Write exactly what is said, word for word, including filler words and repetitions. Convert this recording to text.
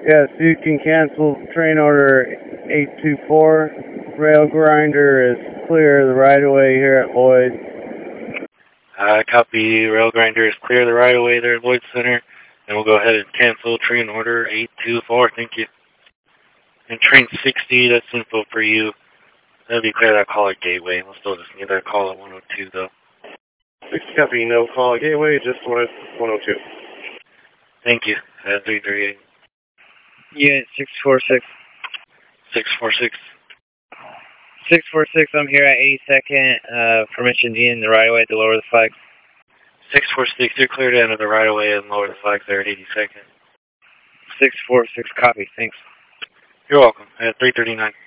Yes, you can cancel train order eight two four. Rail grinder is clear the right of way here at Lloyd. Uh, copy. Rail grinder is clear the right of way there at Lloyd Center. And we'll go ahead and cancel train order eight two four. Thank you. And train sixty, that's info for you. That'll be clear that call at Gateway. We'll still just need that call at one oh two, though. sixty copy, no call at Gateway, just one oh two. Thank you. Uh, three three eight. Unit six four six. six four six. six four six, I'm here at eighty-second. Uh, permission D in the right of way to lower the flags. six four six, you're cleared to enter the right of way and lower the flags there at eighty-second. six four six, copy, thanks. You're welcome. At three thirty-nine.